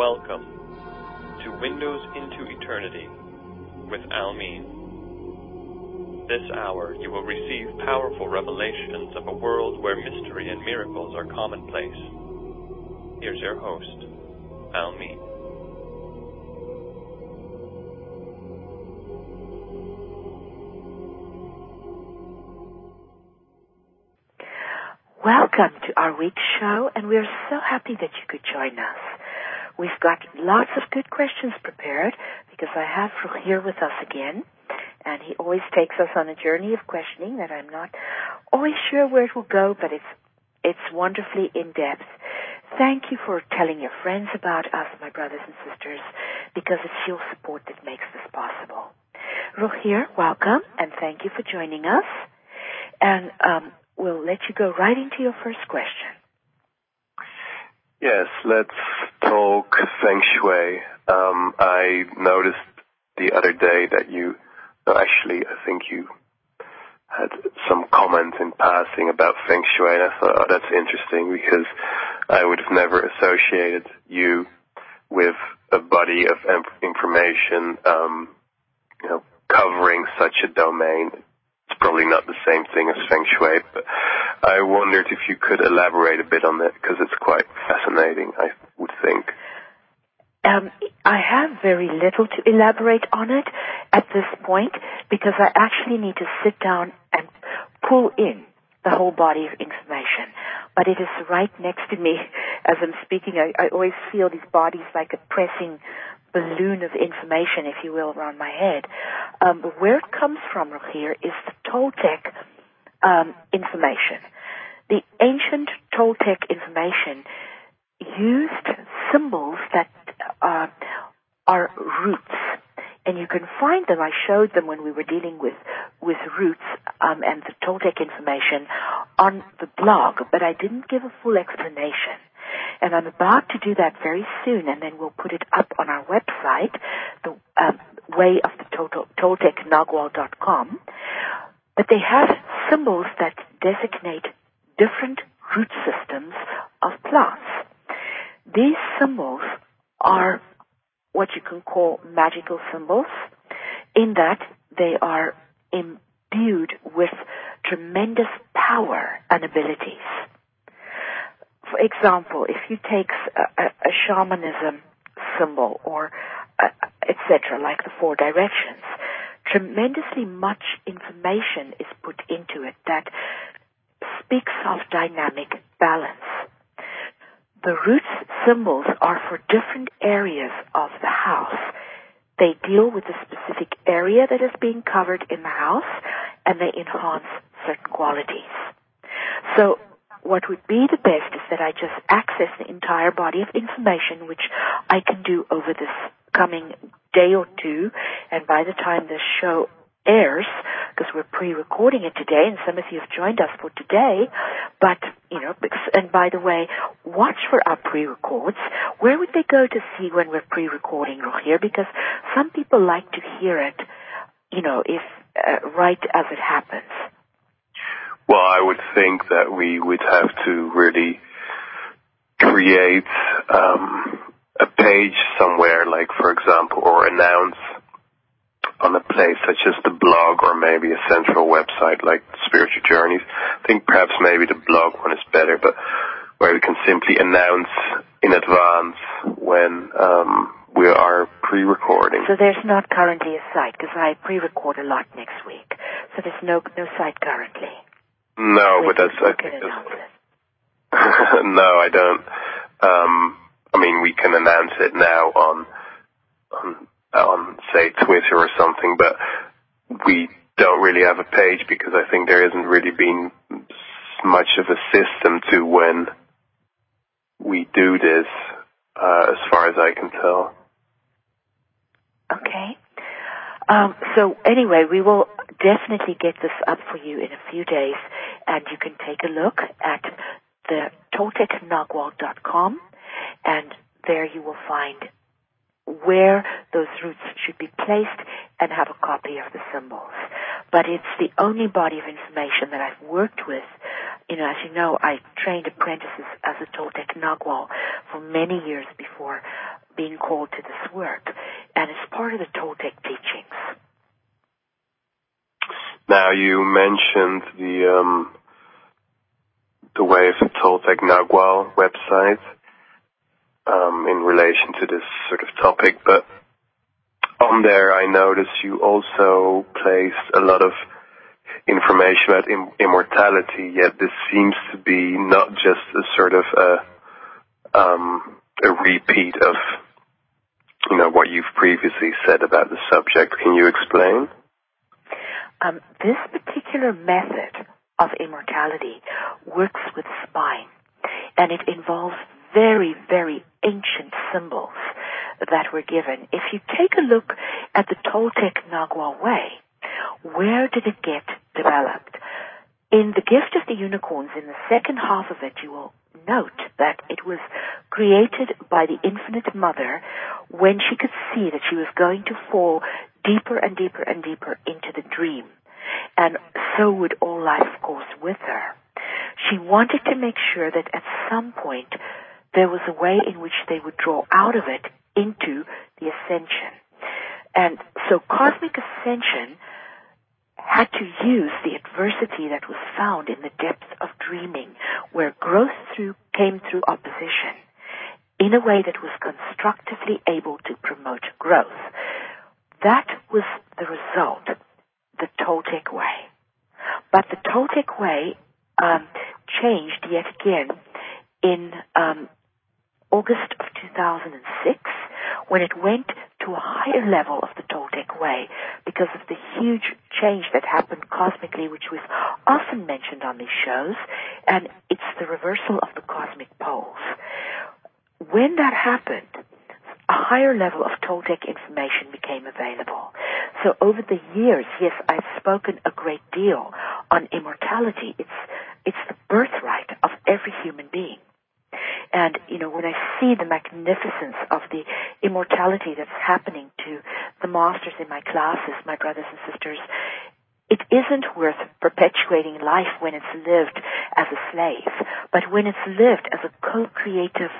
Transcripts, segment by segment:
Welcome to Windows into Eternity with Almin. This hour you will receive powerful revelations of a world where mystery and miracles are commonplace. Here's your host, Almin. Welcome to our week's show, and we're so happy that you could join us. We've got lots of good questions prepared because I have Rogier here with us again, and he always takes us on a journey of questioning that I'm not always sure where it will go, but it's wonderfully in-depth. Thank you for telling your friends about us, my brothers and sisters, because it's your support that makes this possible. Rogier, welcome, and thank you for joining us. And we'll let you go right into your first question. Yes, let's talk Feng Shui. I noticed the other day that I think you had some comment in passing about Feng Shui, and I thought, oh, that's interesting, because I would have never associated you with a body of information, covering such a domain. It's probably not the same thing as Feng Shui, but I wondered if you could elaborate a bit on that, because it's quite fascinating, I would think. I have very little to elaborate on it at this point, because I actually need to sit down and pull in the whole body of information. But it is right next to me as I'm speaking. I always feel these bodies like a pressing balloon of information, if you will, around my head. But where it comes from, Rogier, is the Toltec information. The ancient Toltec information used symbols that are roots, and you can find them. I showed them when we were dealing with roots and the Toltec information on the blog, but I didn't give a full explanation. And I'm about to do that very soon, and then we'll put it up on our website, the way of the Toltec.Nagual.com. But they have symbols that designate different root systems of plants. These symbols are what you can call magical symbols, in that they are imbued with tremendous power and abilities. For example, if you take a shamanism symbol or etc., like the 4 directions, tremendously much information is put into it that speaks of dynamic balance. The root symbols are for different areas of the house. They deal with a specific area that is being covered in the house, and they enhance certain qualities. So what would be the best is that I just access the entire body of information, which I can do over this coming day or two, and by the time this show airs, because we're pre-recording it today, and some of you have joined us for today, but, and by the way, watch for our pre-records. Where would they go to see when we're pre-recording, Rogier? Because some people like to hear it, if right as it happens. Well, I would think that we would have to really create a page somewhere, like, for example, or announce on a place such as the blog, or maybe a central website like Spiritual Journeys. I think perhaps maybe the blog one is better, but where we can simply announce in advance when we are pre-recording. So there's not currently a site, because I pre-record a lot next week. So there's no site currently. No, but that's, I think that's... No, I don't. We can announce it now on, say, Twitter or something, but we don't really have a page, because I think there hasn't really been much of a system to when we do this, as far as I can tell. Okay. So anyway, we will definitely get this up for you in a few days, and you can take a look at the Toltec.Nagual.com, and there you will find where those roots should be placed and have a copy of the symbols. But it's the only body of information that I've worked with. As you know, I trained apprentices as a Toltec Nagual for many years before being called to this work, and it's part of the Toltec teachings. Now, you mentioned the Waves of Toltec Nagual website in relation to this sort of topic, but on there I noticed you also placed a lot of information about immortality, yet this seems to be not just a sort of a repeat of what you've previously said about the subject. Can you explain? This particular method of immortality works with spine, and it involves very, very ancient symbols that were given. If you take a look at the Toltec Nagual Way, where did it get developed? In The Gift of the Unicorns, in the second half of it, you will note that it was created by the Infinite Mother when she could see that she was going to fall deeper and deeper and deeper into the dream. And so would all life, of course, with her. She wanted to make sure that at some point there was a way in which they would draw out of it into the ascension. And so cosmic ascension had to use the adversity that was found in the depths of dreaming, where growth came through opposition, in a way that was constructively able to promote growth. That was the result, the Toltec Way. But the Toltec Way changed yet again in August of 2006, when it went to a higher level of the Toltec Way because of the huge change that happened cosmically, which was often mentioned on these shows, and it's the reversal of the cosmic poles. When that happened, a higher level of Toltec information became available. So over the years, yes, I've spoken a great deal on immortality. It's the birthright of every human being. And, when I see the magnificence of the immortality that's happening to the masters in my classes, my brothers and sisters, it isn't worth perpetuating life when it's lived as a slave, but when it's lived as a co-creative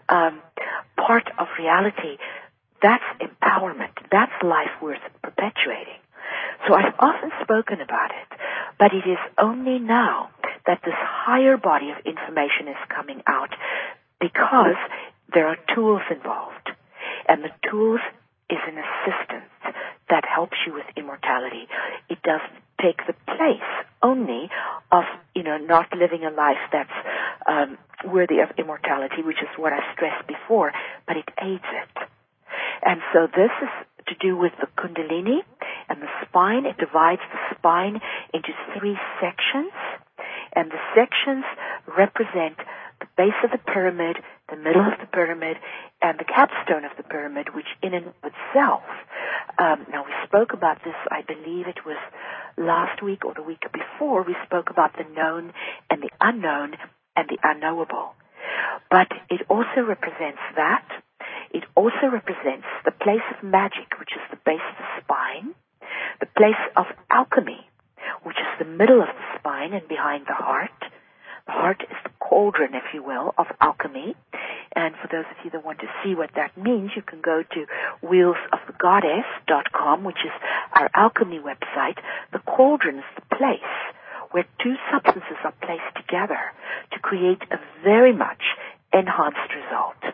part of reality, that's empowerment. That's life worth perpetuating. So I've often spoken about it, but it is only now that this higher body of information is coming out because there are tools involved. And the tools is an assistance that helps you with immortality. It doesn't take the place only of, not living a life that's worthy of immortality, which is what I stressed before, but it aids it. And so this is to do with the Kundalini and the spine. It divides the spine into 3 sections, and the sections represent the base of the pyramid, the middle of the pyramid, and the capstone of the pyramid, which in and of itself, now we spoke about this, I believe it was last week or the week before, we spoke about the known and the unknown and the unknowable. But it also represents that. It also represents the place of magic, which is the base of the spine, the place of alchemy, which is the middle of the spine and behind the heart. The heart is the cauldron, if you will, of alchemy. And for those of you that want to see what that means, you can go to wheelsofthegoddess.com, which is our alchemy website. The cauldron is the place where 2 substances are placed together to create a very much enhanced result.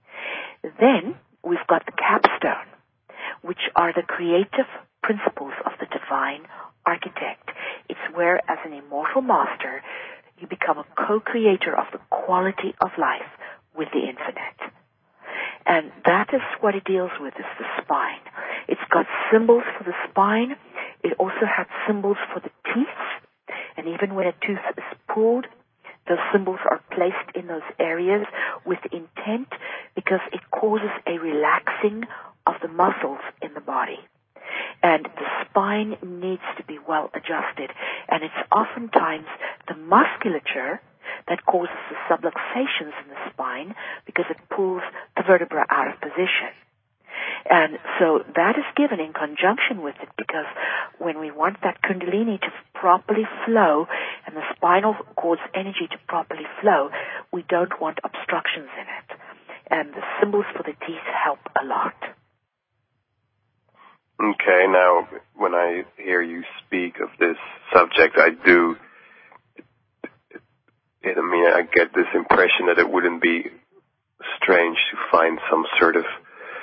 Then we've got the capstone, which are the creative principles of the divine architect. It's where, as an immortal master, you become a co-creator of the quality of life with the infinite. And that is what it deals with, is the spine. It's got symbols for the spine. It also has symbols for the teeth. And even when a tooth is pulled, those symbols are placed in those areas with intent because it causes a relaxing of the muscles in the body. And the spine needs to be well adjusted. And it's oftentimes the musculature that causes the subluxations in the spine because it pulls the vertebra out of position. And so that is given in conjunction with it, because when we want that Kundalini to properly flow and the spinal cord's energy to properly flow, we don't want obstructions in it. and the symbols for the teeth help a lot. Okay, now when I hear you speak of this subject, I get this impression that it wouldn't be strange to find some sort of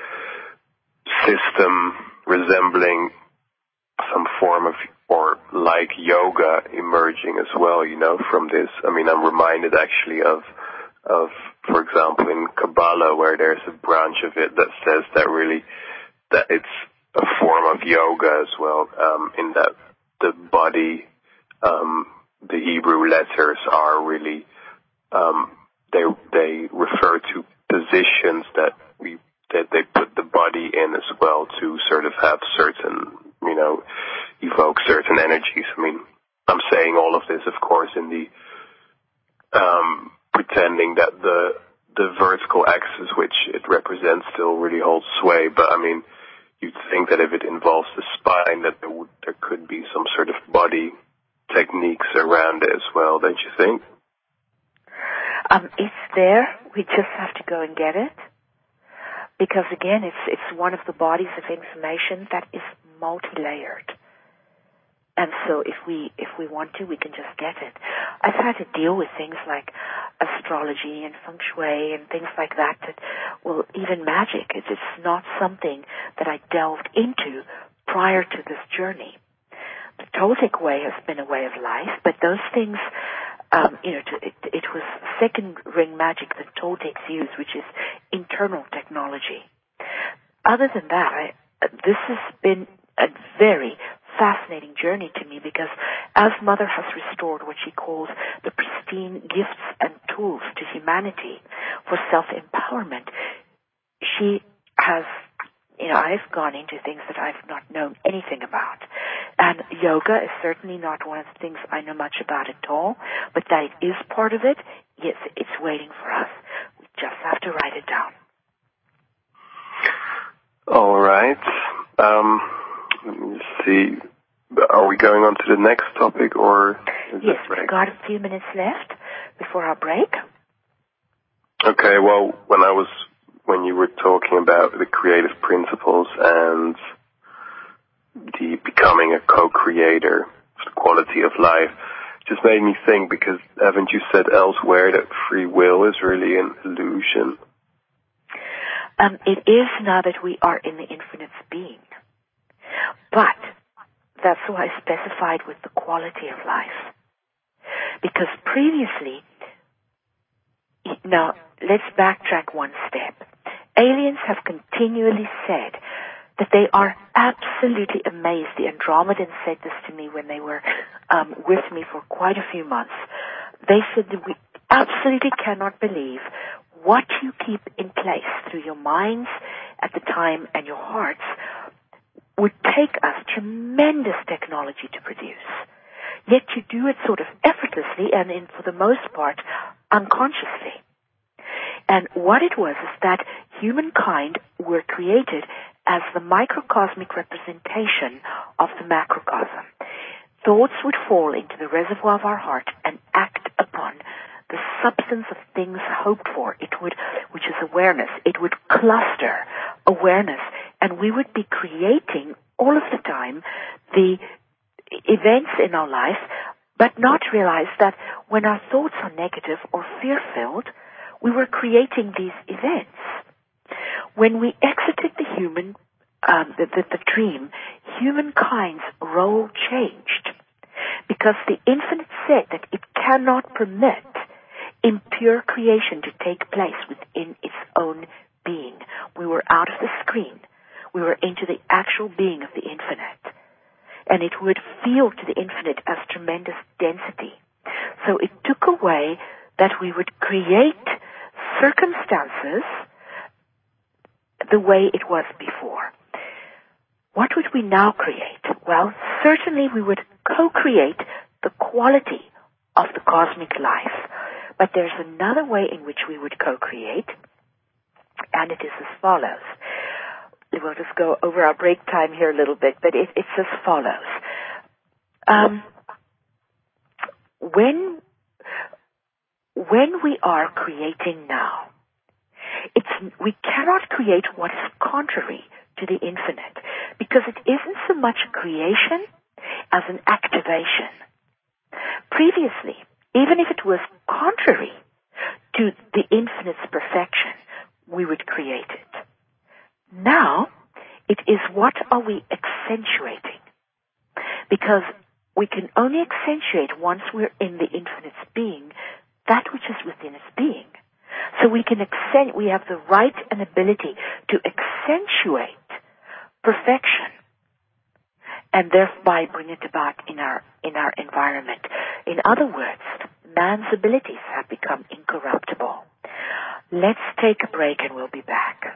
system resembling some form of, or like yoga emerging as well, from this. I'm reminded actually of, for example, in Kabbalah, where there's a branch of it that says that it's a form of yoga as well, in that the body, the Hebrew letters are really, they refer to positions that they put the body in as well to sort of have certain, evoke certain energies. I'm saying all of this, of course, in the pretending that the vertical axis which it represents still really holds sway, but you'd think that if it involves the spine, that there could be some sort of body techniques around it as well, don't you think? It's there. We just have to go and get it. Because again, it's one of the bodies of information that is multi-layered. And so if we want to, we can just get it. I've had to deal with things like astrology and feng shui and things like that, well, even magic. It's not something that I delved into prior to this journey. The Toltec way has been a way of life, but those things, it was second ring magic that Toltecs use, which is internal technology. Other than that, this has been a very fascinating journey to me, because as Mother has restored what she calls the pristine gifts and tools to humanity for self-empowerment, she has, I've gone into things that I've not known anything about. And yoga is certainly not one of the things I know much about at all, but that it is part of it, yes, it's waiting for us. We just have to write it down. All right. Let me see. Are we going on to the next topic, or is yes, we've got a few minutes left before our break. Okay, well, when you were talking about the creative principles and the becoming a co-creator of the quality of life, just made me think, because haven't you said elsewhere that free will is really an illusion? It is, now that we are in the infinite's being. But that's why I specified with the quality of life. Because previously, now let's backtrack one step. Aliens have continually said that they are absolutely amazed. The Andromedans said this to me when they were with me for quite a few months. They said that we absolutely cannot believe what you keep in place through your minds at the time and your hearts would take us tremendous technology to produce. Yet you do it sort of effortlessly and for the most part, unconsciously. And what it was is that humankind were created as the microcosmic representation of the macrocosm. Thoughts would fall into the reservoir of our heart and act upon the substance of things hoped for. Which is awareness. It would cluster awareness, and we would be creating all of the time the events in our life, but not realize that when our thoughts are negative or fear-filled, we were creating these events. When we exited the dream, humankind's role changed, because the infinite said that it cannot permit impure creation to take place within its own being. We were out of the screen. We were into the actual being of the infinite. And it would feel to the infinite as tremendous density. So it took away that we would create circumstances the way it was before. What would we now create? Well, certainly we would co-create the quality of the cosmic life. But there's another way in which we would co-create, and it is as follows. We'll just go over our break time here a little bit, but it's as follows. When we are creating now, we cannot create what is contrary to the infinite, because it isn't so much a creation as an activation. Previously, even if it was contrary to the infinite's perfection, we would create it. Now, it is what are we accentuating? Because we can only accentuate once we're in the infinite's being, that which is within its being. So we have the right and ability to accentuate perfection and thereby bring it about in our environment. In other words, man's abilities have become incorruptible. Let's take a break and we'll be back.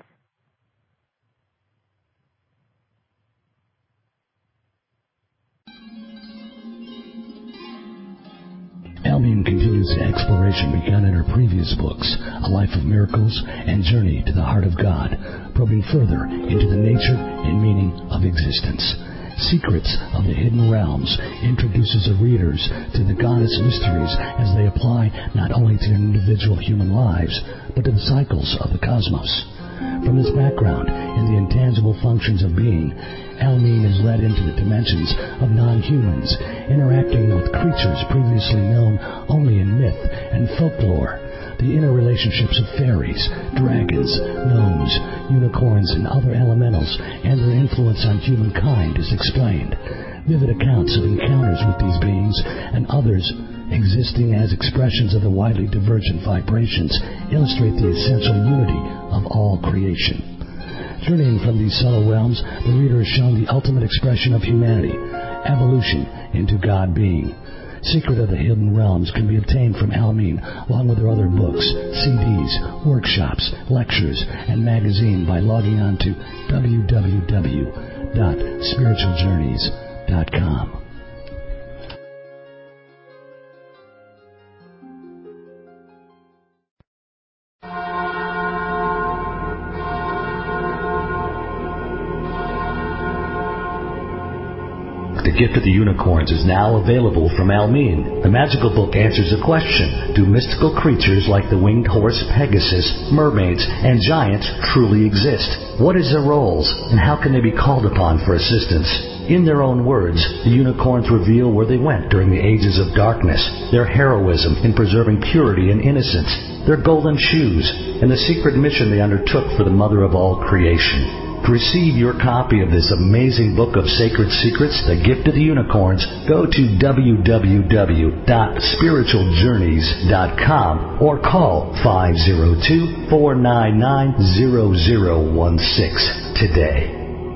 Almeen continues the exploration begun in her previous books, A Life of Miracles and Journey to the Heart of God, probing further into the nature and meaning of existence. Secrets of the Hidden Realms introduces the readers to the goddess mysteries as they apply not only to individual human lives, but to the cycles of the cosmos. From this background in the intangible functions of being, Almeen is led into the dimensions of non-humans, interacting with creatures previously known only in myth and folklore. The inner relationships of fairies, dragons, gnomes, unicorns, and other elementals, and their influence on humankind is explained. Vivid accounts of encounters with these beings and others existing as expressions of the widely divergent vibrations illustrate the essential unity of all creation. Journeying from these subtle realms, the reader is shown the ultimate expression of humanity, evolution into God being. Secret of the Hidden Realms can be obtained from Almeen, along with her other books, CDs, workshops, lectures, and magazine by logging on to www.spiritualjourneys.com. The Gift of the Unicorns is now available from Almeen. The magical book answers a question: do mystical creatures like the winged horse Pegasus, mermaids, and giants truly exist? What is their roles, and how can they be called upon for assistance? In their own words, the unicorns reveal where they went during the ages of darkness, their heroism in preserving purity and innocence, their golden shoes, and the secret mission they undertook for the mother of all creation. To receive your copy of this amazing book of sacred secrets, The Gift of the Unicorns, go to www.spiritualjourneys.com or call 502-499-0016 today.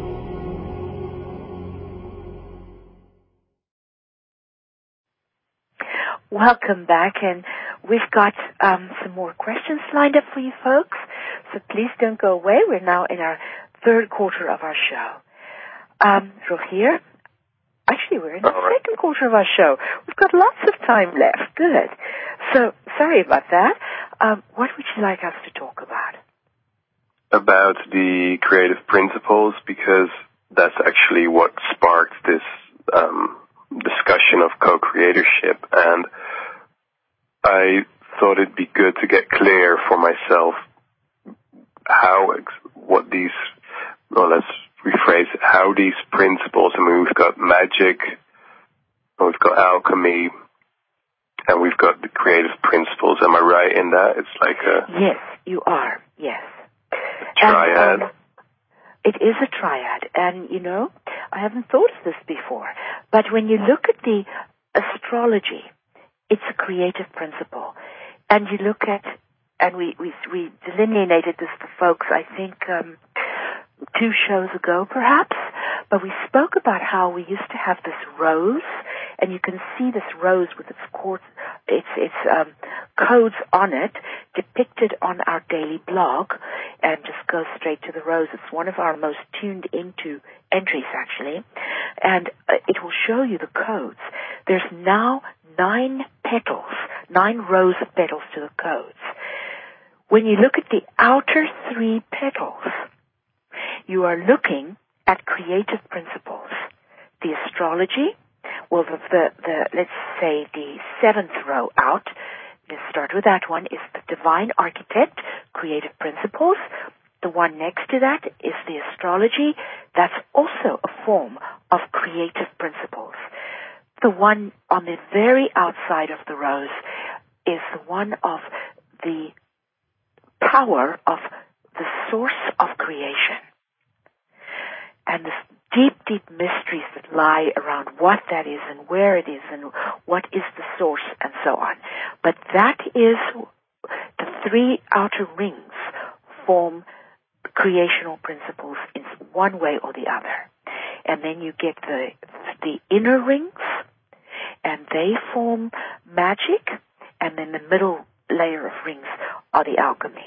Welcome back, and we've got some more questions lined up for you folks, so please don't go away. We're now in our third quarter of our show. Rogier, actually we're in the second quarter of our show. We've got lots of time left. Good. So, sorry about that. What would you like us to talk about? About the creative principles, because that's actually what sparked this discussion of co-creatorship, and I thought it'd be good to get clear for myself let's rephrase it, how these principles, I mean, we've got magic, we've got alchemy, and we've got the creative principles. Am I right in that? It's like a... Yes, you are, yes. Triad. And, it is a triad, and, I haven't thought of this before, but when you look at the astrology, it's a creative principle, and you look at, and we delineated this for folks, I think, 2 shows ago, perhaps, but we spoke about how we used to have this rose, and you can see this rose with its codes on it depicted on our daily blog, and just go straight to the rose. It's one of our most tuned into entries, actually, and it will show you the codes. There's now 9 rows of petals to the codes. When you look at the outer 3 petals, you are looking at creative principles. The astrology, well, let's say the 7th row out, let's start with that one, is the divine architect creative principles. The one next to that is the astrology. That's also a form of creative principles. The one on the very outside of the rose is the one of the power of the source of creation. And the deep, deep mysteries that lie around what that is and where it is and what is the source and so on. But that is the three outer rings form creational principles in one way or the other. And then you get the inner rings, and they form magic, and then the middle layer of rings are the alchemy.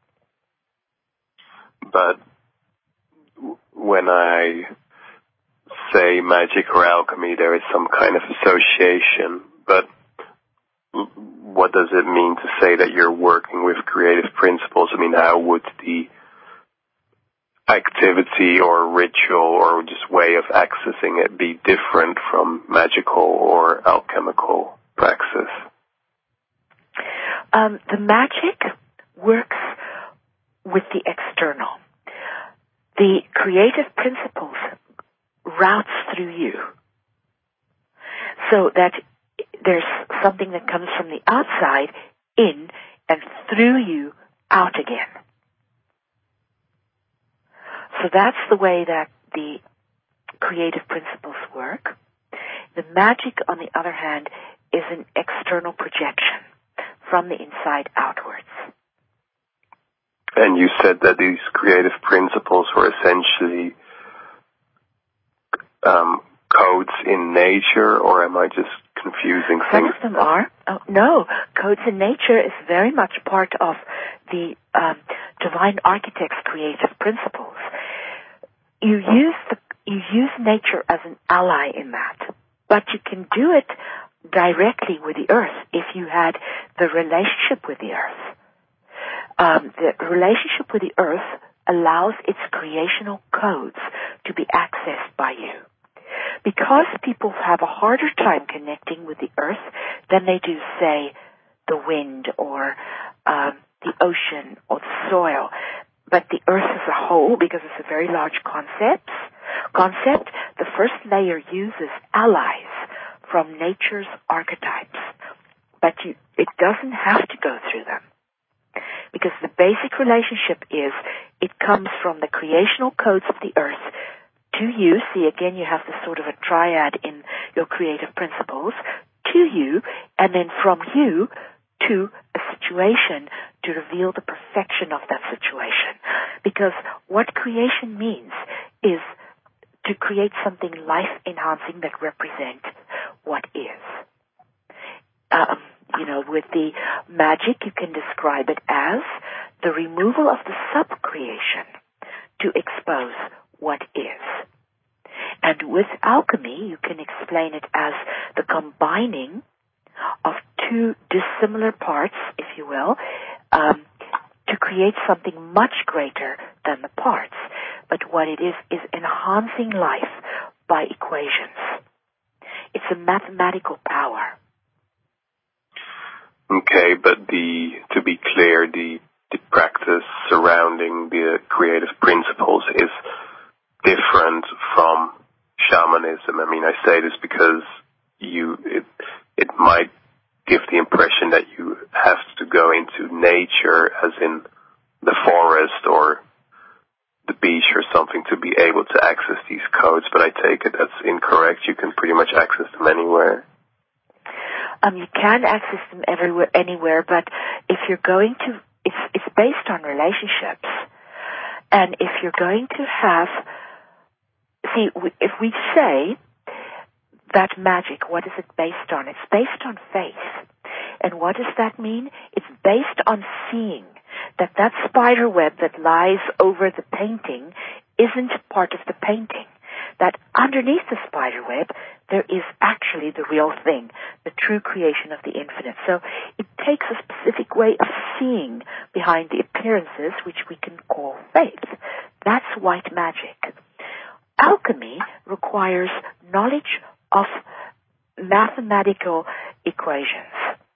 But when I say magic or alchemy, there is some kind of association. But what does it mean to say that you're working with creative principles? I mean, how would the activity or ritual or just way of accessing it be different from magical or alchemical praxis? The magic works with the external. The creative principles routes through you, so that there's something that comes from the outside in and through you out again. So that's the way that the creative principles work. The magic, on the other hand, is an external projection from the inside outwards. And you said that these creative principles were essentially codes in nature, or am I just confusing things? Some of them are. Oh, no, codes in nature is very much part of the divine architect's creative principles. You use nature as an ally in that, but you can do it directly with the earth if you had the relationship with the earth. The relationship with the earth allows its creational codes to be accessed by you. Because people have a harder time connecting with the earth than they do, say, the wind or the ocean or the soil, but the earth as a whole, because it's a very large concept, the first layer uses allies from nature's archetypes, but it doesn't have to go through them. Because the basic relationship is, it comes from the creational codes of the earth to you. See, again, you have this sort of a triad in your creative principles, to you, and then from you to a situation to reveal the perfection of that situation. Because what creation means is to create something life-enhancing that represents what is. With the magic, you can describe it as the removal of the sub-creation to expose what is. And with alchemy, you can explain it as the combining of two dissimilar parts, if you will, to create something much greater than the parts. But what it is enhancing life by equations. It's a mathematical power. Okay, but to be clear, the practice surrounding the creative principles is different from shamanism. I mean, I say this because it might give the impression that you have to go into nature, as in the forest or the beach or something, to be able to access these codes, but I take it that's incorrect. You can pretty much access them anywhere. You can access them anywhere, but if you're going to, it's based on relationships. And if you're going to have, if we say that magic, what is it based on? It's based on faith. And what does that mean? It's based on seeing that spider web that lies over the painting isn't part of the painting. That underneath the spider web, there is actually the real thing, the true creation of the infinite. So it takes a specific way of seeing behind the appearances, which we can call faith. That's white magic. Alchemy requires knowledge of mathematical equations.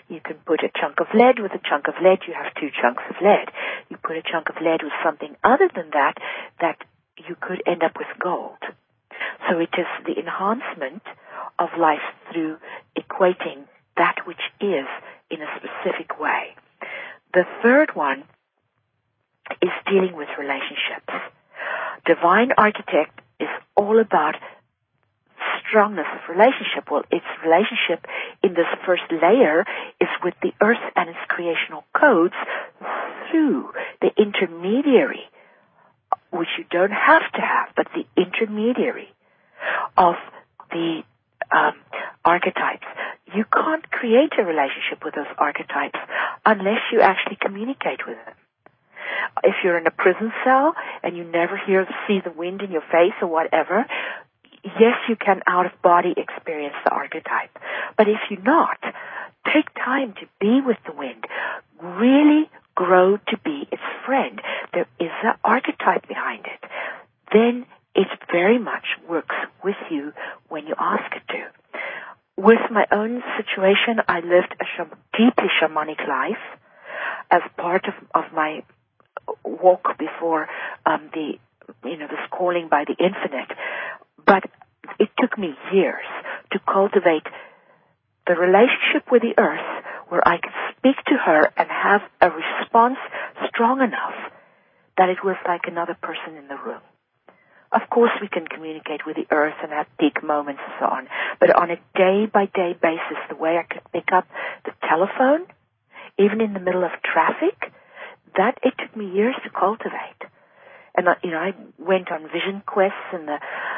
You can put a chunk of lead with a chunk of lead, you have 2 chunks of lead. You put a chunk of lead with something other than that you could end up with gold. So it is the enhancement of life through equating that which is in a specific way. The third one is dealing with relationships. Divine Architect is all about strongness of relationship. Well, its relationship in this first layer is with the earth and its creational codes through the intermediary, which you don't have to have, but the intermediary of the archetypes. You can't create a relationship with those archetypes unless you actually communicate with them. If you're in a prison cell and you never see the wind in your face or whatever, yes, you can out-of-body experience the archetype. But if you're not, take time to be with the wind. Really grow to be its friend. There is an archetype behind it. Then it very much works with you when you ask it to. With my own situation, I lived a deeply shamanic life as part of my walk before this calling by the infinite. But it took me years to cultivate the relationship with the earth where I could speak to her and have a response strong enough that it was like another person in the room. Of course, we can communicate with the earth and have peak moments and so on, but on a day-by-day basis, the way I could pick up the telephone, even in the middle of traffic, that it took me years to cultivate. And I went on vision quests in the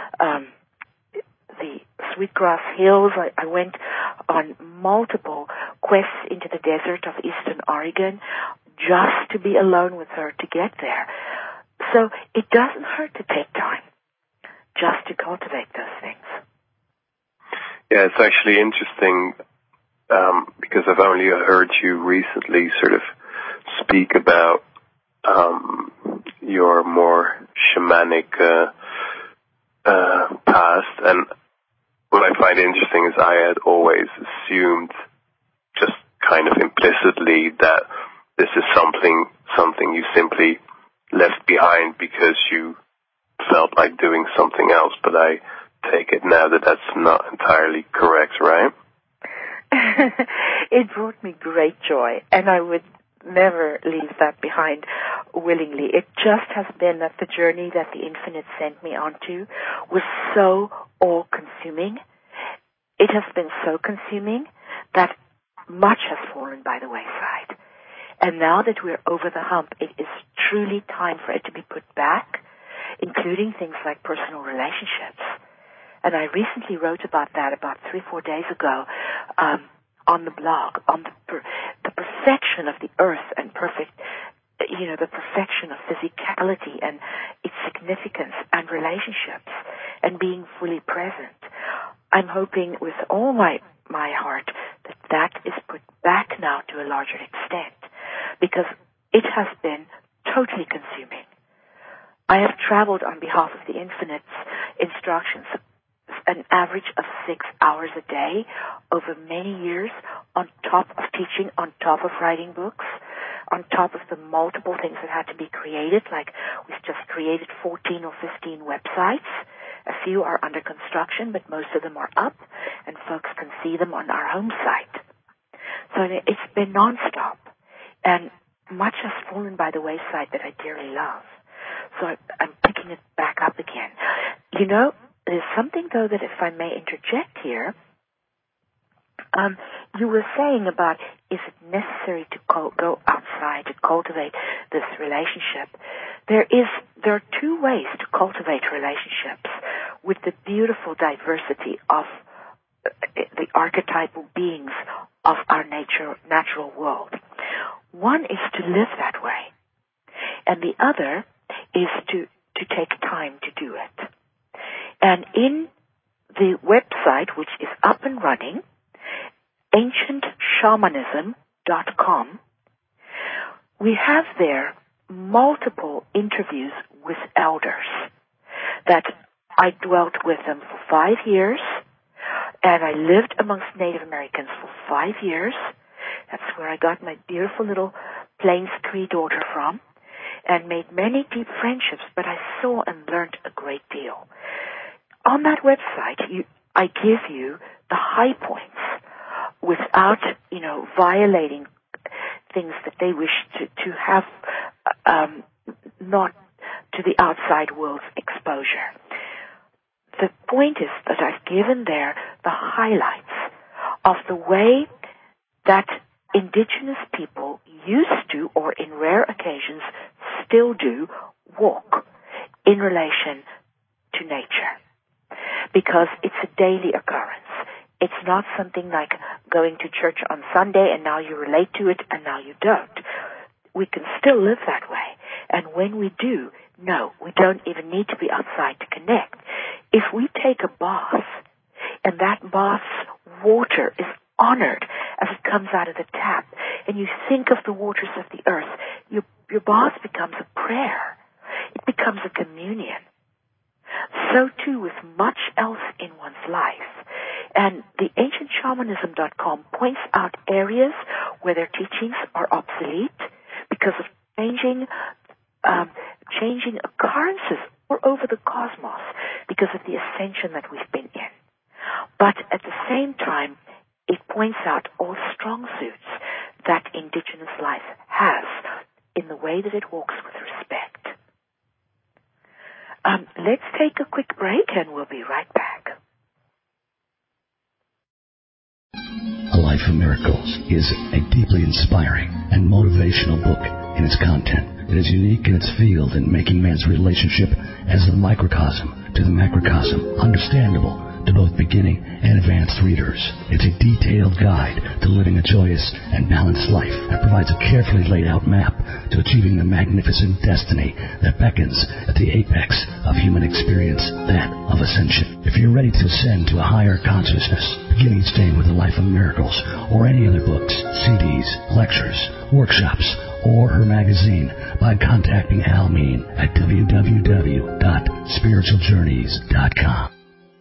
Sweetgrass Hills. I went on multiple quests into the desert of eastern Oregon just to be alone with her to get there. So it doesn't hurt to take time just to cultivate those things. Yeah, it's actually interesting because I've only heard you recently sort of speak about your more shamanic past, and what I find interesting is I had always assumed, just kind of implicitly, that this is something you simply left behind because you felt like doing something else, but I take it now that that's not entirely correct, right? It brought me great joy, and I would never leave that behind willingly. It just has been that the journey that the infinite sent me onto was so all-consuming. It has been so consuming that much has fallen by the wayside. And now that we're over the hump, it is truly time for it to be put back, including things like personal relationships. And I recently wrote about that about 3-4 days ago on the blog, on the perfection of the earth and the perfection of physicality and its significance and relationships and being fully present. I'm hoping with all my heart that is put back now to a larger extent, because it has been totally consuming. I have traveled on behalf of the Infinite's instructions an average of 6 hours a day over many years, on top of teaching, on top of writing books, on top of the multiple things that had to be created, like we've just created 14 or 15 websites. A few are under construction, but most of them are up, and folks can see them on our home site. So it's been nonstop, and much has fallen by the wayside that I dearly love. So I'm picking it back up again. There's something, though, that if I may interject here, you were saying about, is it necessary to go outside to cultivate this relationship? There are 2 ways to cultivate relationships with the beautiful diversity of the archetypal beings of our natural world. One is to live that way, and the other is to take time to do it. And in the website, which is up and running, ancientshamanism.com, we have there multiple interviews with elders that I dwelt with them for 5 years, and I lived amongst Native Americans for 5 years, That's where I got my beautiful little Plains Cree daughter from, and made many deep friendships, but I saw and learned a great deal. On that website, I give you the high points without, violating things that they wish to have, not to the outside world's exposure. The point is that I've given there the highlights of the way that indigenous people used to, or in rare occasions still do, walk in relation to nature. Because it's a daily occurrence. It's not something like going to church on Sunday and now you relate to it and now you don't. We can still live that way. And when we do, no, we don't even need to be outside to connect. If we take a bath and that bath's water is honored as it comes out of the tap, and you think of the waters of the earth, your bath becomes a prayer. It becomes a communion. So too with much else in one's life. And the ancientshamanism.com points out areas where their teachings are obsolete because of changing occurrences or over the cosmos because of the ascension that we've been in. But at the same time, it points out all strong suits that indigenous life has in the way that it walks with respect. Let's take a quick break and we'll be right back. A Life of Miracles is a deeply inspiring and motivational book in its content. It is unique in its field in making man's relationship as the microcosm to the macrocosm understandable to both beginning and advanced readers. It's a detailed guide to living a joyous and balanced life that provides a carefully laid out map to achieving the magnificent destiny that beckons at the apex of human experience, that of ascension. If you're ready to ascend to a higher consciousness, begin each day with A Life of Miracles or any other books, CDs, lectures, workshops, or her magazine by contacting Almeen at www.spiritualjourneys.com.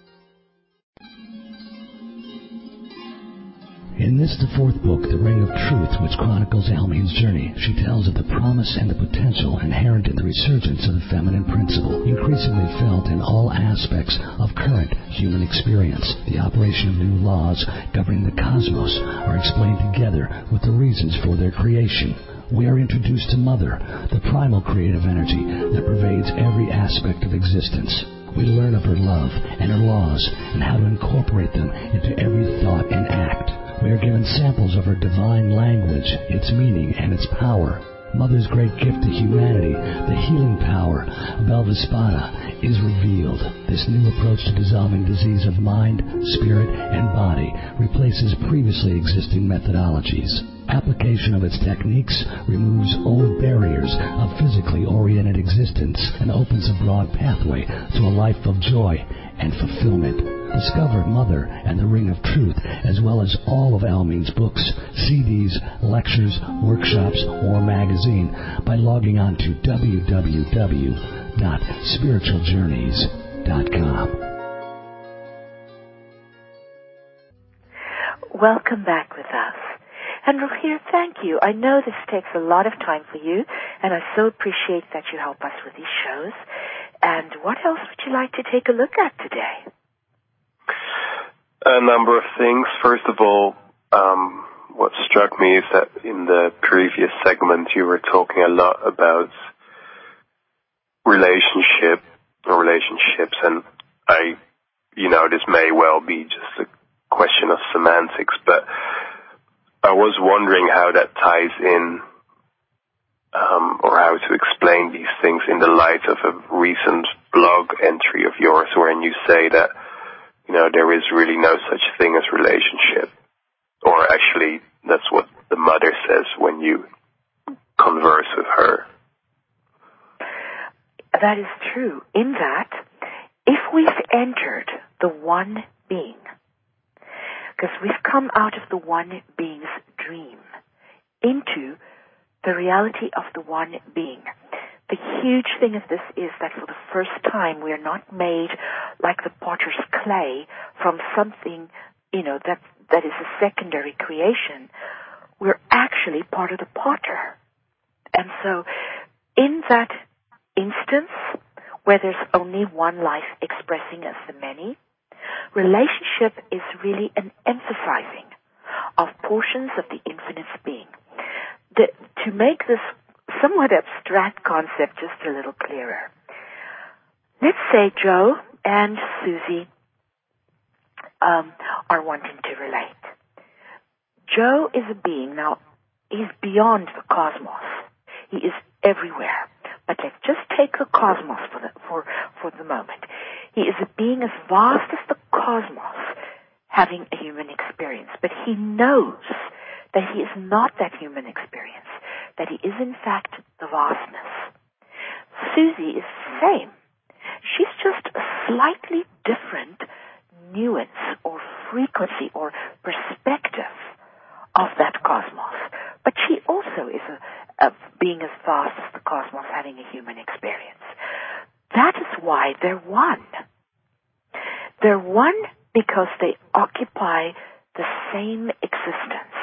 In this, the fourth book, The Ring of Truth, which chronicles Almeen's journey, she tells of the promise and the potential inherent in the resurgence of the feminine principle, increasingly felt in all aspects of current human experience. The operation of new laws governing the cosmos are explained together with the reasons for their creation. We are introduced to Mother, the primal creative energy that pervades every aspect of existence. We learn of her love and her laws and how to incorporate them into every thought and act. We are given samples of her divine language, its meaning, and its power. Mother's great gift to humanity, the healing power of Elvaspada, is revealed. This new approach to dissolving disease of mind, spirit, and body replaces previously existing methodologies. Application of its techniques removes old barriers of physically oriented existence and opens a broad pathway to a life of joy and fulfillment. Discover Mother and the Ring of Truth, as well as all of Almeen's books, CDs, lectures, workshops, or magazine by logging on to www.spiritualjourneys.com. Welcome back with us. And Rohir, thank you. I know this takes a lot of time for you, and I so appreciate that you help us with these shows. And what else would you like to take a look at today? A number of things. First of all, what struck me is that in the previous segment you were talking a lot about relationships, and this may well be just a question of semantics, but I was wondering how that ties in, or how to explain these things in the light of a recent blog entry of yours wherein you say that there is really no such thing as relationship. Or actually, that's what the Mother says when you converse with her. That is true, in that if we've entered the one being, because we've come out of the one being's dream into the reality of the one being. The huge thing of this is that for the first time we are not made like the potter's clay from something, that is a secondary creation. we're actually part of the potter. And so in that instance, where there's only one life expressing as the many, relationship is really an emphasizing of portions of the infinite's being. To make this somewhat abstract concept just a little clearer, let's say Joe and Susie are wanting to relate. Joe is a being, now, he's beyond the cosmos. He is everywhere. But let's just take the cosmos for the moment. He is a being as vast as the cosmos, having a human experience. But he knows that he is not that human experience, that he is in fact the vastness. Susie is the same. She's just a slightly different nuance or frequency or perspective of that cosmos. But she also is a being as vast as the cosmos, having a human experience. That is why they're one. They're one because they occupy the same existence.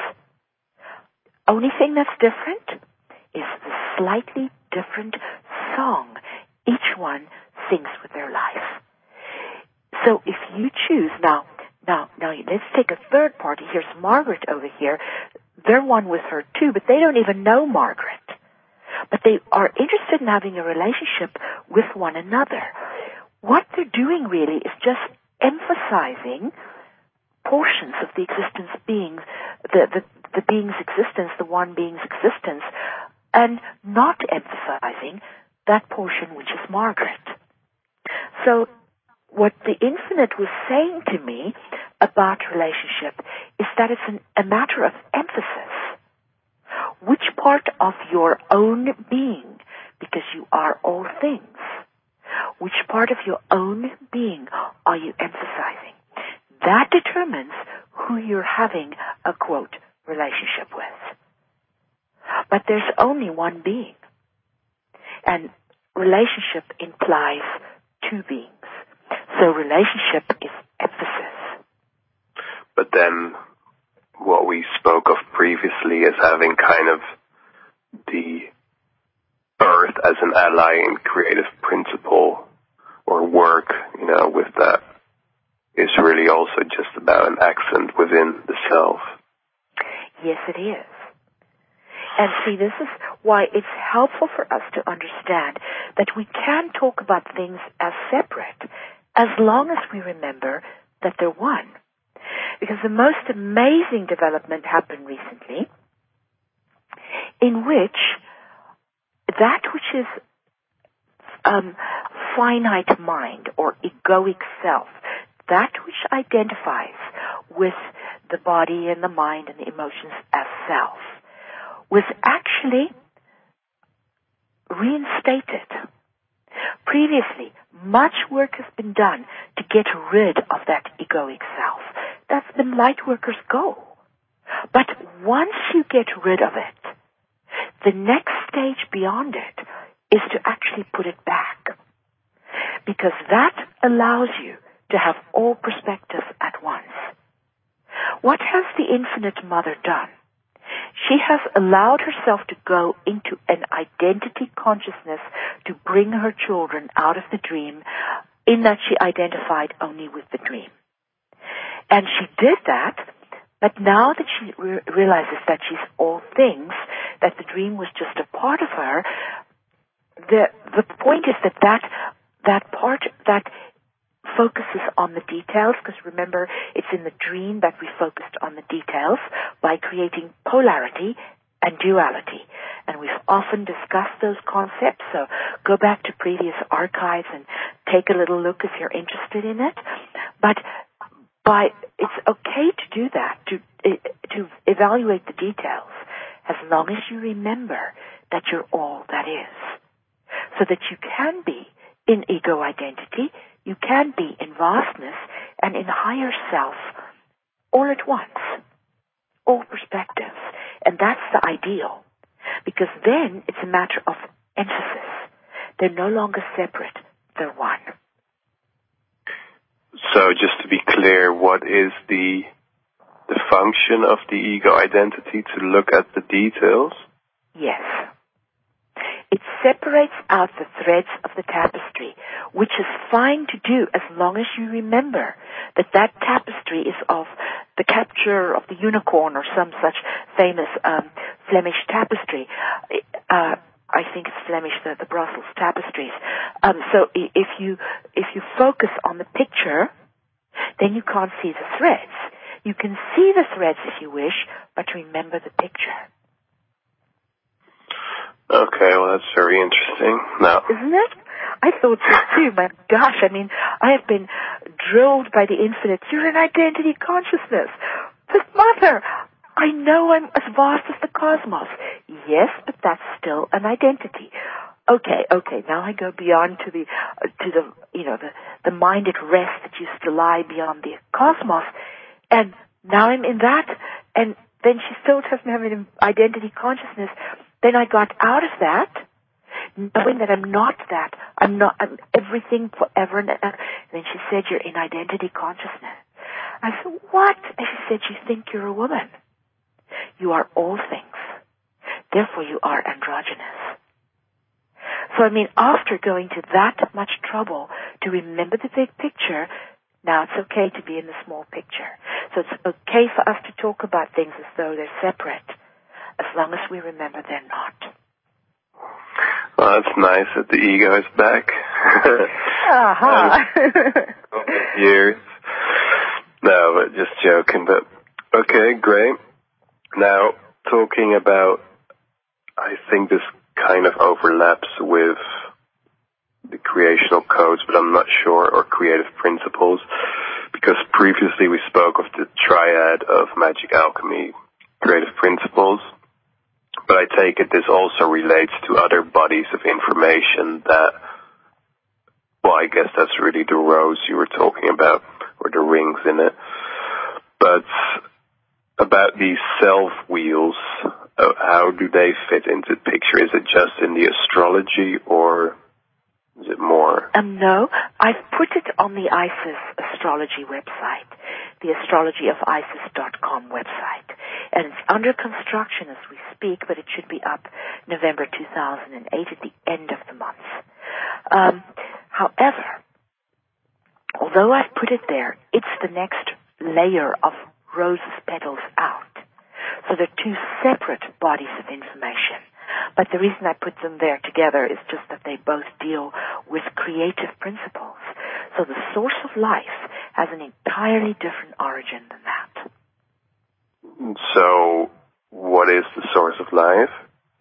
Only thing that's different is the slightly different song each one sings with their life. So if you choose, now let's take a third party. Here's Margaret over here. They're one with her too, but they don't even know Margaret. But they are interested in having a relationship with one another. What they're doing really is just emphasizing portions of the existence beings, the being's existence, the one being's existence, and not emphasizing that portion which is Margaret. So what the infinite was saying to me about relationship is that it's a matter of emphasis. Which part of your own being, because you are all things, which part of your own being are you emphasizing? That determines who you're having a, quote, relationship with. But there's only one being. And relationship implies two beings. So relationship is emphasis. But then what we spoke of previously as having kind of the earth as an ally in creative principle or work, with that is really also just about an accent within the self. Yes, it is. And see, this is why it's helpful for us to understand that we can talk about things as separate as long as we remember that they're one. Because the most amazing development happened recently in which that which is finite mind or egoic self, that which identifies with the body and the mind and the emotions as self, was actually reinstated. Previously, much work has been done to get rid of that egoic self. That's been light workers' goal. But once you get rid of it, the next stage beyond it is to actually put it back. Because that allows you to have all perspectives at once. What has the Infinite Mother done? She has allowed herself to go into an identity consciousness to bring her children out of the dream, in that she identified only with the dream. And she did that, but now that she realizes that she's all things, that the dream was just a part of her, the point is that part that focuses on the details, because remember, it's in the dream that we focused on the details by creating polarity and duality. And we've often discussed those concepts, so go back to previous archives and take a little look if you're interested in it. But it's okay to do that, to evaluate the details, as long as you remember that you're all that is. So that you can be in ego identity, you can be in vastness and in higher self all at once, all perspectives. And that's the ideal, because then it's a matter of emphasis. They're no longer separate, they're one. So just to be clear, what is the the function of the ego identity to look at the details? Yes. It separates out the threads of the tapestry, which is fine to do as long as you remember that that tapestry is of the capture of the unicorn or some such famous Flemish tapestry. I think it's Flemish, the Brussels tapestries. So if you focus on the picture, then you can't see the threads. You can see the threads if you wish, but remember the picture. Okay, well, that's very interesting. Now, isn't it? I thought so too. My gosh, I mean, I have been drilled by the infinite. You're an identity consciousness. But Mother, I know I'm as vast as the cosmos. Yes, but that's still an identity. Okay. Now I go beyond to the the mind at rest that used to lie beyond the cosmos, and now I'm in that. And then she still doesn't have an identity consciousness. Then I got out of that, knowing that I'm not that. I'm everything forever and ever. And then she said, you're in identity consciousness. I said, what? And she said, you think you're a woman. You are all things. Therefore, you are androgynous. So, I mean, after going to that much trouble to remember the big picture, now it's okay to be in the small picture. So it's okay for us to talk about things as though they're separate, as long as we remember they're not. Well, that's nice that the ego is back. Years. No, but just joking. But okay, great. Now, talking about, I think this kind of overlaps with the creational codes, but I'm not sure, or creative principles, because previously we spoke of the triad of magic, alchemy, creative principles. But I take it this also relates to other bodies of information that, well, I guess that's really the rose you were talking about, or the rings in it. But about these self wheels, how do they fit into the picture? Is it just in the astrology, or is it more? No, I've put it on the ISIS astrology website, the astrologyofisis.com website. And it's under construction as we speak, but it should be up November 2008 at the end of the month. However, although I've put it there, it's the next layer of roses petals out. So they're two separate bodies of information. But the reason I put them there together is just that they both deal with creative principles. So the source of life has an entirely different origin than that. So, what is the source of life?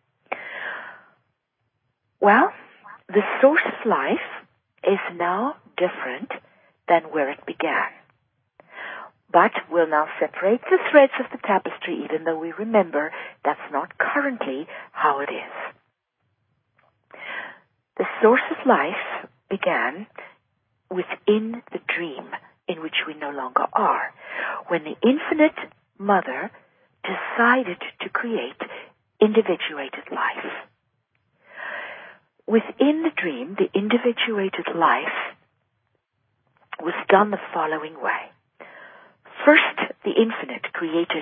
Well, the source of life is now different than where it began. But we'll now separate the threads of the tapestry, even though we remember that's not currently how it is. The source of life began within the dream in which we no longer are, when the infinite mother decided to create individuated life. Within the dream, the individuated life was done the following way. First, the infinite created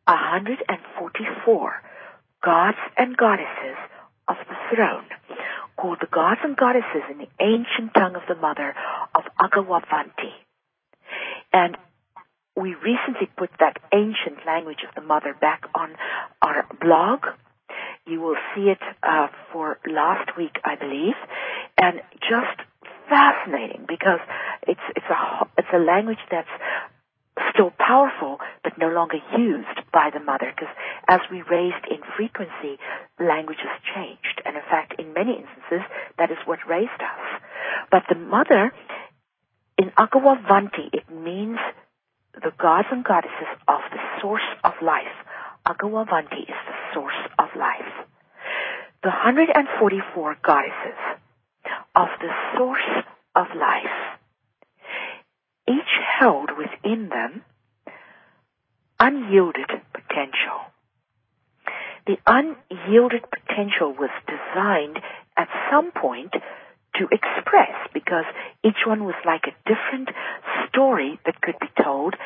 144 gods and goddesses of the throne, called the gods and goddesses in the ancient tongue of the mother of Agawavanti. And we recently put that ancient language of the mother back on our blog. You will see it for last week, I believe, and just fascinating because it's a language that's still powerful, but no longer used by the mother, because as we raised in frequency, languages changed. And in fact, in many instances, that is what raised us. But the mother, in Agawavanti, it means the gods and goddesses of the source of life. Agawavanti is the source of life. The 144 goddesses of the source of life each held within them unyielded potential. The unyielded potential was designed at some point to express, because each one was like a different story that could be told,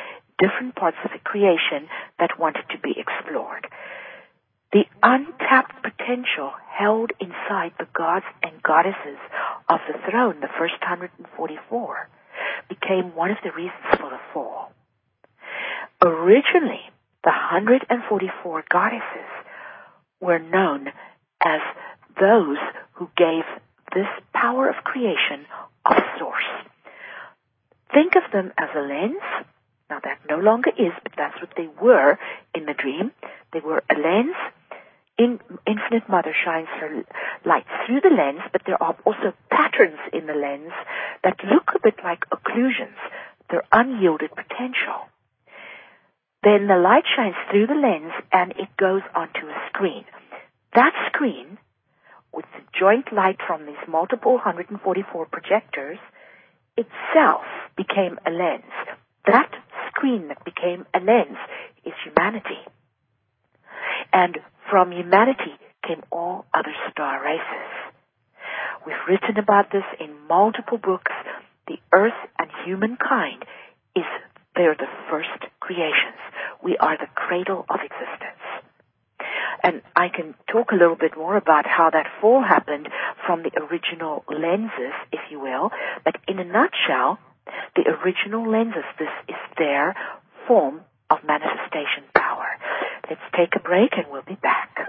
different parts of the creation that wanted to be explored. The untapped potential held inside the gods and goddesses of the throne, the first 144, became one of the reasons for the fall. Originally, the 144 goddesses were known as those who gave this power of creation of source. Think of them as a lens. Now that no longer is, but that's what they were in the dream. They were a lens. Infinite Mother shines her light through the lens, but there are also patterns in the lens that look a bit like occlusions. They're unyielded potential. Then the light shines through the lens and it goes onto a screen. That screen, with the joint light from these multiple 144 projectors, itself became a lens. That screen that became a lens is humanity. And from humanity came all other star races. We've written about this in multiple books. The earth and humankind they're the first creations. We are the cradle of existence. And I can talk a little bit more about how that fall happened from the original lenses, if you will. But in a nutshell, the original lenses, this is their form of manifestation power. Let's take a break and we'll be back.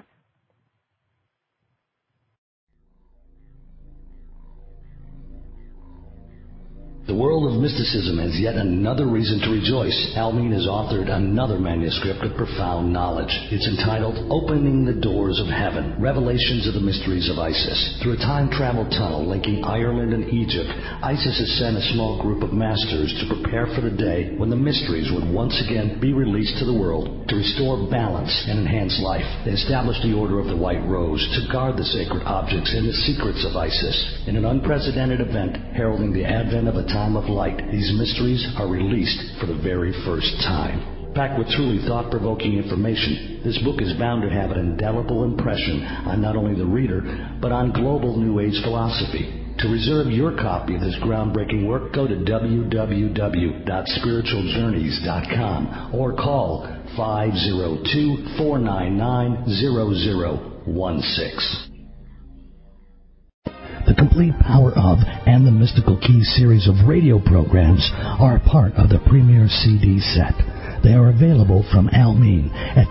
The world of mysticism has yet another reason to rejoice. Almeen has authored another manuscript of profound knowledge. It's entitled Opening the Doors of Heaven, Revelations of the Mysteries of Isis. Through a time travel tunnel linking Ireland and Egypt, Isis has sent a small group of masters to prepare for the day when the mysteries would once again be released to the world to restore balance and enhance life. They established the Order of the White Rose to guard the sacred objects and the secrets of Isis. In an unprecedented event heralding the advent of a time of light, these mysteries are released for the very first time. Packed with truly thought-provoking information, this book is bound to have an indelible impression on not only the reader, but on global New Age philosophy. To reserve your copy of this groundbreaking work, go to www.spiritualjourneys.com or call 502-499-0016. The Complete Power of and the Mystical Keys series of radio programs are part of the Premier CD set. They are available from Almeen at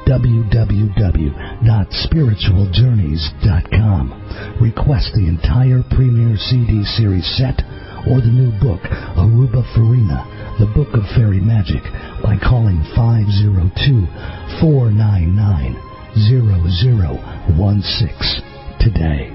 www.spiritualjourneys.com. Request the entire Premier CD series set or the new book, Aruba Farina, the Book of Fairy Magic, by calling 502-499-0016 today.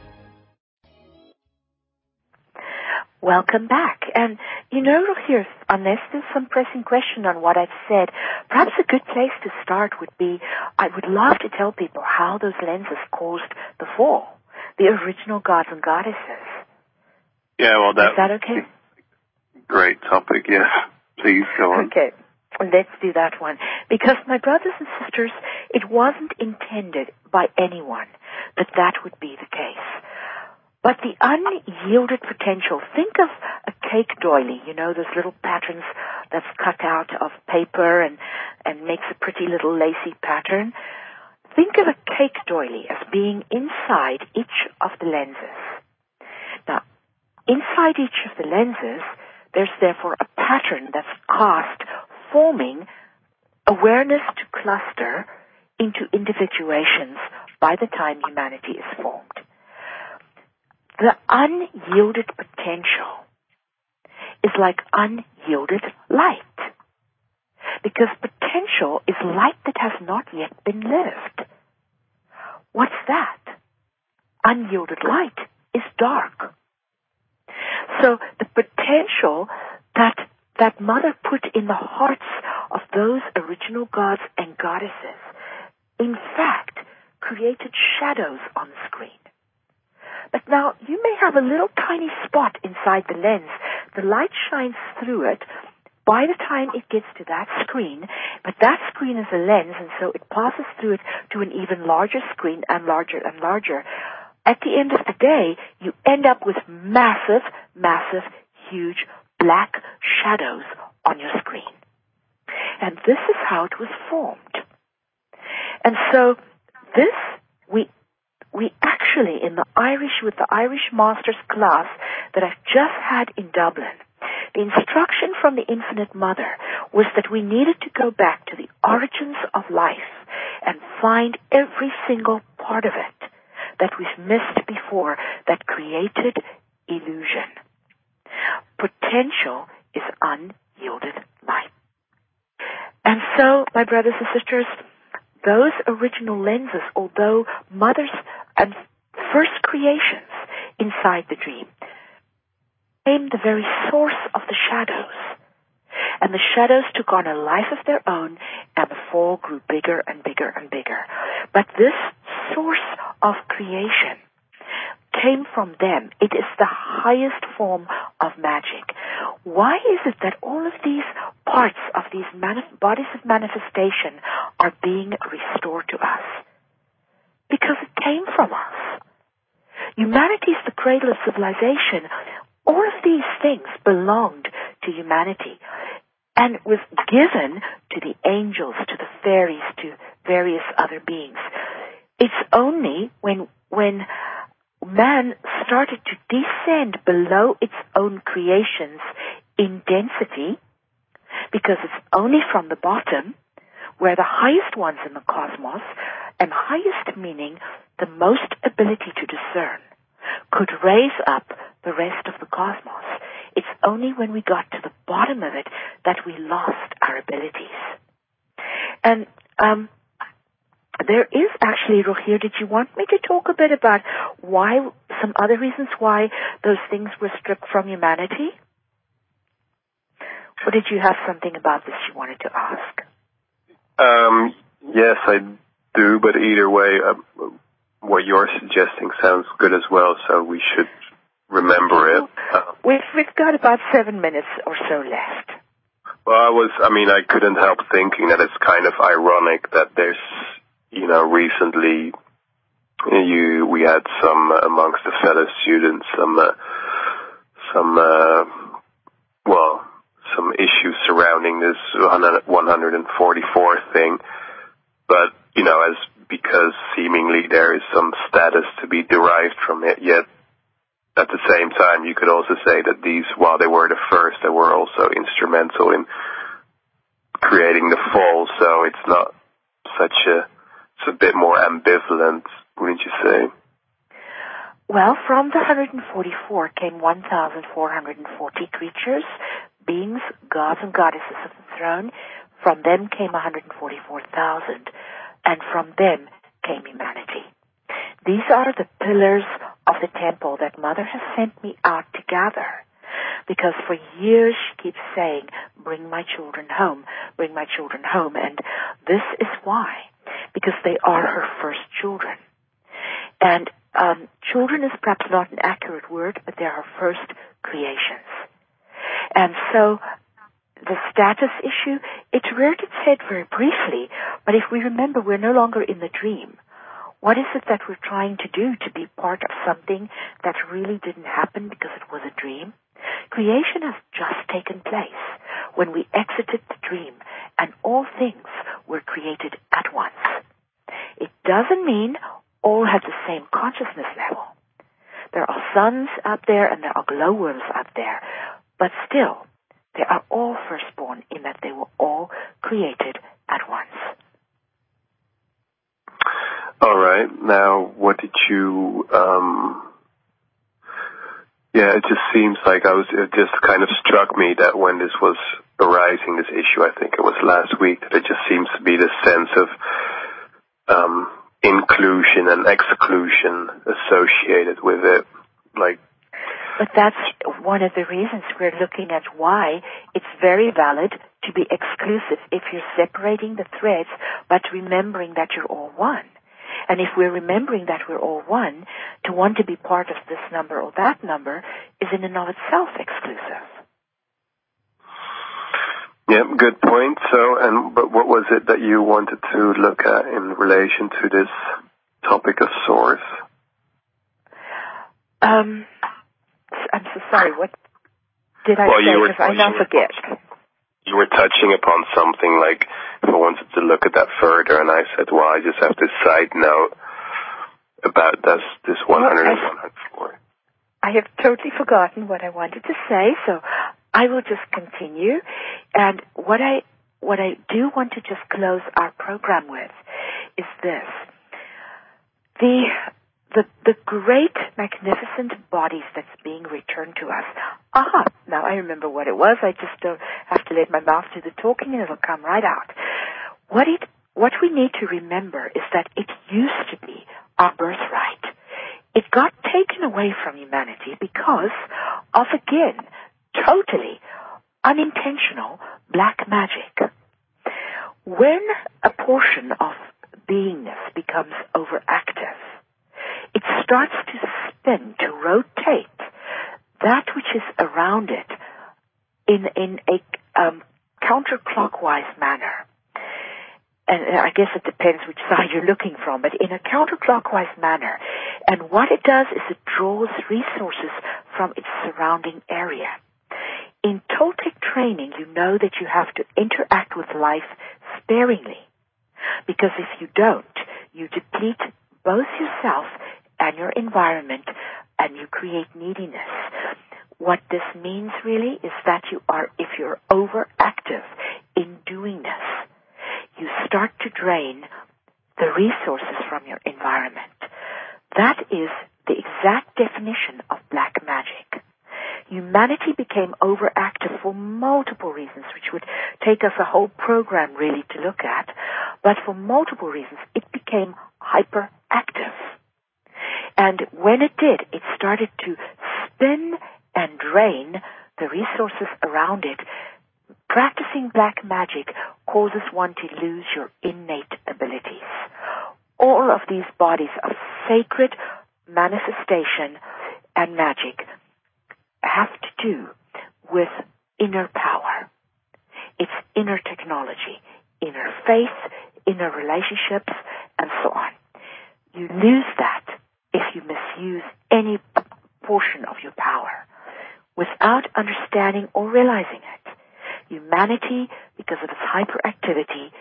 Welcome back. And here, unless there's some pressing question on what I've said, perhaps a good place to start would be, I would love to tell people how those lenses caused the fall, the original gods and goddesses. Yeah, well, is that okay? Great topic, yes. Please go on. Okay, let's do that one. Because, my brothers and sisters, it wasn't intended by anyone that would be the case. But the unyielded potential, think of a cake doily, those little patterns that's cut out of paper and makes a pretty little lacy pattern. Think of a cake doily as being inside each of the lenses. Now, inside each of the lenses, there's therefore a pattern that's cast, forming awareness to cluster into individuations by the time humanity is formed. The unyielded potential is like unyielded light, because potential is light that has not yet been lived. What's that? Unyielded light is dark. So the potential that Mother put in the hearts of those original gods and goddesses, in fact, created shadows on the screen. But now, you may have a little tiny spot inside the lens. The light shines through it by the time it gets to that screen, but that screen is a lens, and so it passes through it to an even larger screen and larger and larger. At the end of the day, you end up with massive, massive, huge black shadows on your screen. And this is how it was formed. And so this, we actually, in the with the Irish Masters class that I've just had in Dublin, the instruction from the Infinite Mother was that we needed to go back to the origins of life and find every single part of it that we've missed before that created illusion. Potential is unyielded light. And so, my brothers and sisters, those original lenses, although mothers and first creations inside the dream, became the very source of the shadows. And the shadows took on a life of their own, and the fall grew bigger and bigger and bigger. But this source of creation came from them. It is the highest form of magic. Why is it that all of these parts of these bodies of manifestation are being restored to us? Because it came from us. Humanity is the cradle of civilization. All of these things belonged to humanity and was given to the angels, to the fairies, to various other beings. It's only when man started to descend below its own creations in density, because it's only from the bottom where the highest ones in the cosmos, and highest meaning the most ability to discern, could raise up the rest of the cosmos. It's only when we got to the bottom of it that we lost our abilities. And there is actually, Rogier, did you want me to talk a bit about some other reasons why those things were stripped from humanity? Or did you have something about this you wanted to ask? Yes, I do, but either way, what you're suggesting sounds good as well, so we should remember it. We've got about 7 minutes or so left. Well, I couldn't help thinking that it's kind of ironic that there's, recently we had some amongst the fellow students, some issues surrounding this 144 thing, but, because seemingly there is some status to be derived from it, yet at the same time you could also say that these, while they were the first, they were also instrumental in creating the fall, so it's not it's a bit more ambivalent, wouldn't you say? Well, from the 144 came 1,440 creatures, beings, gods and goddesses of the throne. From them came 144,000, and from them came humanity. These are the pillars of the temple that Mother has sent me out to gather. Because for years she keeps saying, bring my children home, bring my children home. And this is why. Because they are her first children. And children is perhaps not an accurate word, but they are her first creations. And so the status issue, it reared its head very briefly, but if we remember, we're no longer in the dream. What is it that we're trying to do to be part of something that really didn't happen because it was a dream? Creation has just taken place when we exited the dream, and all things were created at once. It doesn't mean all have the same consciousness level. There are suns out there and there are glowworms out there, but still, they are all firstborn in that they were all created at once. All right. Now, what did you? It just seems like it just kind of struck me that when this was arising, this issue, I think it was last week, that it just seems to be this sense of inclusion and exclusion associated with it, But that's one of the reasons we're looking at why it's very valid to be exclusive if you're separating the threads, but remembering that you're all one. And if we're remembering that we're all one, to want to be part of this number or that number is in and of itself exclusive. Yeah, good point. But what was it that you wanted to look at in relation to this topic of source? I'm so sorry, what did I say? Because I now forget. you were touching upon something like, if I wanted to look at that further, and I said, well, I just have this side note about this 100 and 104. I have totally forgotten what I wanted to say, so I will just continue. And what I do want to just close our program with is this. The great, magnificent bodies that's being returned to us. Now I remember what it was. I just don't have to let my mouth do the talking and it'll come right out. What we need to remember is that it used to be our birthright. It got taken away from humanity because of, again, totally unintentional black magic. When a portion of beingness becomes overactive, it starts to spin, to rotate that which is around it in a counterclockwise manner. And I guess it depends which side you're looking from, but in a counterclockwise manner. And what it does is it draws resources from its surrounding area. In Toltec training, you know that you have to interact with life sparingly. Because if you don't, you deplete both yourself and your environment, and you create neediness. What this means really is that if you're overactive in doing this, you start to drain the resources from your environment. That is the exact definition of black magic. Humanity became overactive for multiple reasons, which would take us a whole program really to look at. But for multiple reasons, it became hyperactive. And when it did, it started to spin and drain the resources around it. Practicing black magic causes one to lose your innate abilities. All of these bodies of sacred manifestation and magic have to do with inner power. It's inner technology, inner faith, inner relationships, and so on. You lose that if you misuse any portion of your power without understanding or realizing it. Humanity, because of its hyperactivity,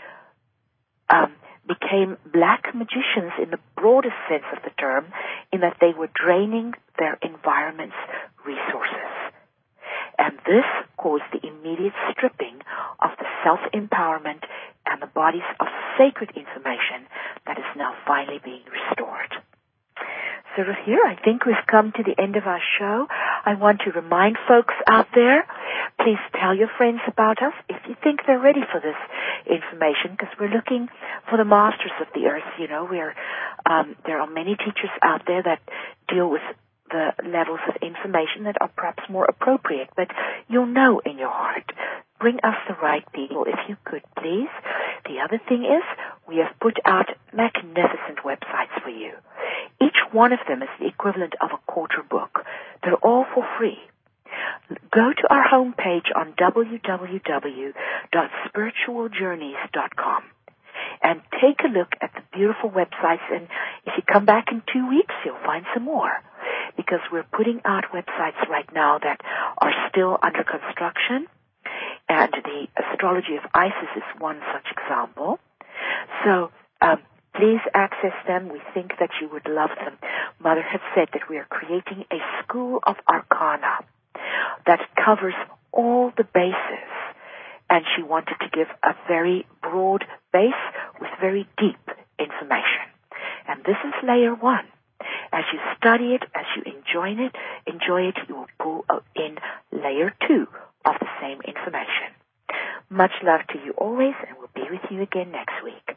became black magicians in the broadest sense of the term, in that they were draining their environment's resources. And this caused the immediate stripping of the self-empowerment and the bodies of sacred information that is now finally being restored. So here, I think we've come to the end of our show. I want to remind folks out there, please tell your friends about us if you think they're ready for this information, because we're looking for the masters of the earth. You know, there are many teachers out there that deal with the levels of information that are perhaps more appropriate, but you'll know in your heart. Bring us the right people, if you could, please. The other thing is, we have put out magnificent websites for you. Each one of them is the equivalent of a quarter book. They're all for free. Go to our homepage on www.spiritualjourneys.com and take a look at the beautiful websites, and if you come back in 2 weeks, you'll find some more, because we're putting out websites right now that are still under construction, and the Astrology of Isis is one such example. So please access them. We think that you would love them. Mother has said that we are creating a school of arcana that covers all the bases, and she wanted to give a very broad base with very deep information. And this is layer 1. As you study it, as you enjoy it, you will pull in layer 2 of the same information. Much love to you always, and we'll be with you again next week.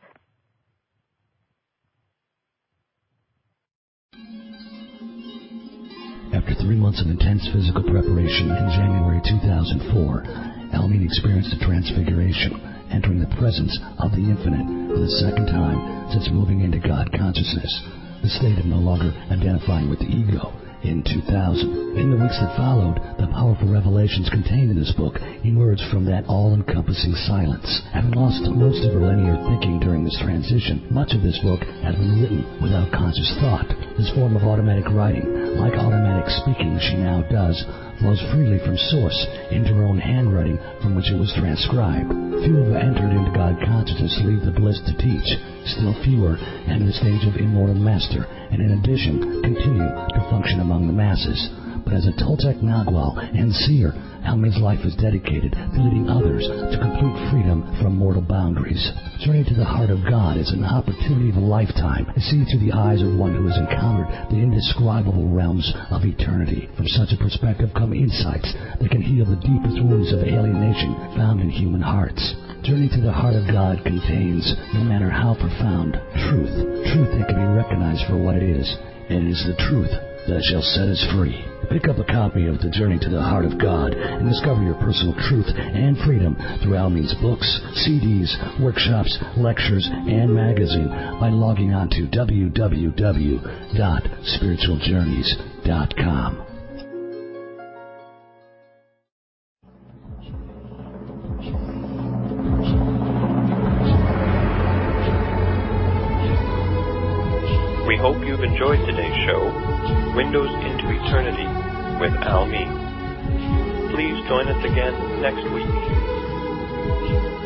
After 3 months of intense physical preparation in January 2004, Almeen experienced a transfiguration, entering the presence of the Infinite for the second time since moving into God consciousness. The state of no longer identifying with the ego in 2000. In the weeks that followed, the powerful revelations contained in this book emerged from that all-encompassing silence. Having lost most of her linear thinking during this transition, much of this book has been written without conscious thought. This form of automatic writing, like automatic speaking she now does, flows freely from source into her own handwriting from which it was transcribed. Few have entered into God consciousness to leave the bliss to teach. Still fewer enter the stage of immortal master, and in addition continue to function among the masses. But as a Toltec Nagual and seer, Almin's life is dedicated to leading others to complete freedom from mortal boundaries. Journey to the heart of God is an opportunity of a lifetime to see through the eyes of one who has encountered the indescribable realms of eternity. From such a perspective come insights that can heal the deepest wounds of alienation found in human hearts. Journey to the heart of God contains, no matter how profound, truth that can be recognized for what it is, and it is the truth that shall set us free. Pick up a copy of The Journey to the Heart of God and discover your personal truth and freedom through Almin's books, CDs, workshops, lectures, and magazine by logging on to www.spiritualjourneys.com. We hope you've enjoyed today's show, Windows into Eternity with Almin. Please join us again next week.